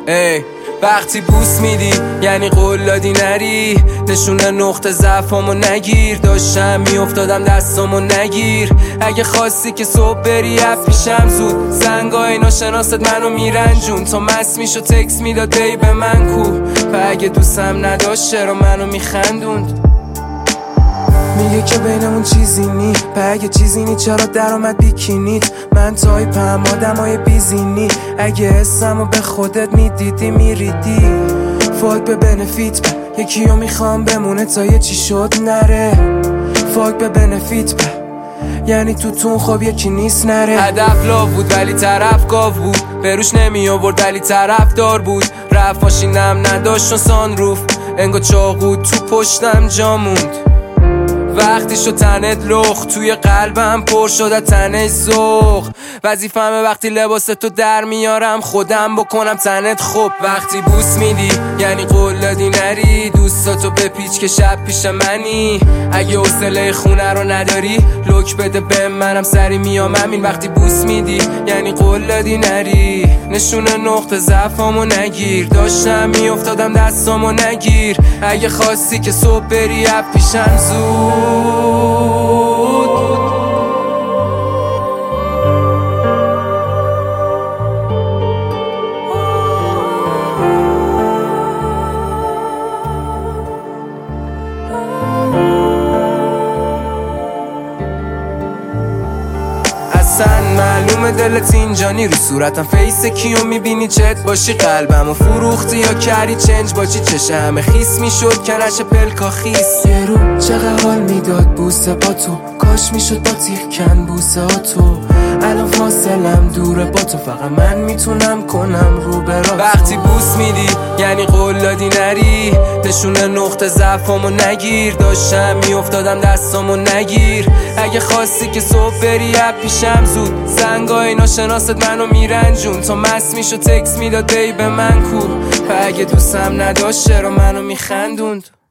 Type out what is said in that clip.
وقتی بوس میدی یعنی قول دادی نری، نشونه نقطه ضعفامو نگیر، داشتم میافتادم دستامو نگیر. اگه خواستی که صبح بری اف پیشم زود، زنگای ناشناست منو میرنجون، تا مست میشو تکس میداد ای به من کو، و اگه دوستم نداشت چرا منو میخندوند. میگه که بینمون چیزی نی، اگه چیزی نی چرا در آمد بیکینیت؟ من تایپم آدمای بیزینی، اگه اسمو به خودت میدیدی میریدی. فاک به بنفیت به یکیو میخوام بمونه تا یه چی شد نره. فاک به بنفیت به یعنی تو خواب یکی نیست نره. هدف لا بود ولی طرف گاو بود، بروش نمی آورد ولی طرف دار بود. رفت ماشینم نداشت و سانروف، انگار چاقو تو پشتم جا موند. وقتی شد تنت لخ، توی قلبم پر شده تنش ذوق. وظیفمه وقتی لباس تو در میارم خودم بکنم تنت خوب. وقتی بوس میدی یعنی قول دادی نری، دوستاتو بپیچ که شب پیش منی. اگه حوصله خونه رو نداری لوک بده به منم سری میام همین. وقتی بوس میدی یعنی قول دادی نری، نشونه نقطه ضعفامو نگیر، داشتم میافتادم دستامو نگیر. اگه خواستی که صبح بری اف پیشم زود. اصلا معلومه دلت اینجانی، رو صورتم فیس کیو میبینی چت باشی، قلبمو فروختی یا کردی چنج باشی. چشه همه خیس میشد کنش پلکا خیس. یه رو چقدر حال میداد بوسه با تو، کاش میشد با تیغ کن بوسه ها تو. الان فاصلم دوره با تو، فقط من میتونم کنم رو برا. وقتی بوس میدی یعنی قول دادی نری، نشونه نقطه ضعفامو نگیر، داشتم میافتادم دستامو نگیر. اگه خواستی که صبح بری اپ پیشم زود، زنگای ناشناست منو میرنجون، تا مست میشو تکس میداد ای به من کو، و اگه دوستم نداشت چرا منو میخندوند.